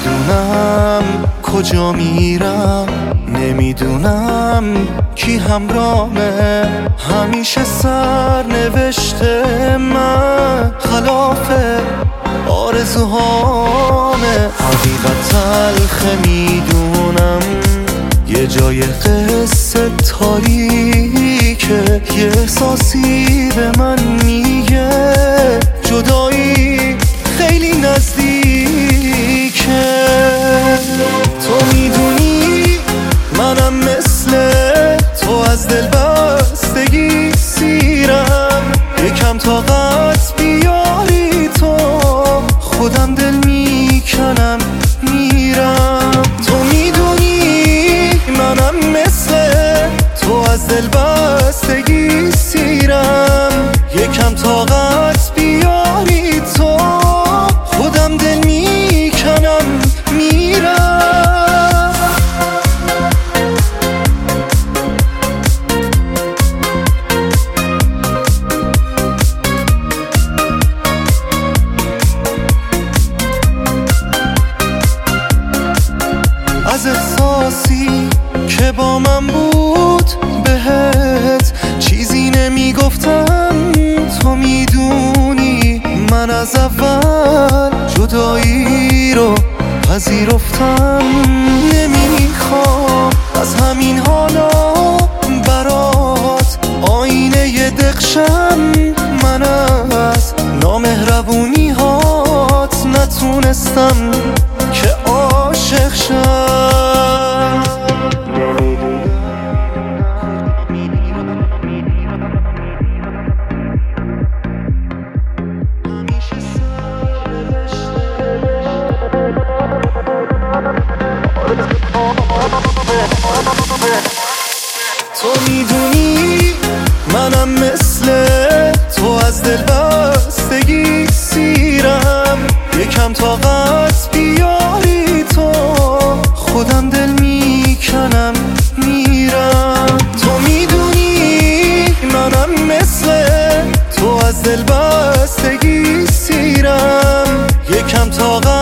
نمیدونم کجا میرم، نمیدونم کی همراهمه. همیشه سرنوشته من خلاف آرزوهامه. حقیقت تلخه میدونم، یه جای قصه تاریکه. یه احساسی به من میگه جدایی خیلی نزدیکه. تو میدونی منم مثل تو از دل بستگی سیرم. یکم طاقت بیاری تو، خودم دل میکنم میرم. تو میدونی منم مثل تو از دل بستگی سیرم. یکم طاقت بیاری تو، خودم دل میکنم میرم. از احساسی که با من بود بهت چیزی نمیگفتم. تو میدونی من از اول جدایی رو پذیرفتم. نمیخوام از همین حالا برات آینه دقشم. من از نامهربونی هات نتونستم که عاشق شم. تو میدونی منم مثل تو از دل بستگی سیرم. یکم طاقت بیاری تو، خودم دل میکنم میرم. تو میدونی منم مثل تو از دل بستگی سیرم. یکم طاقت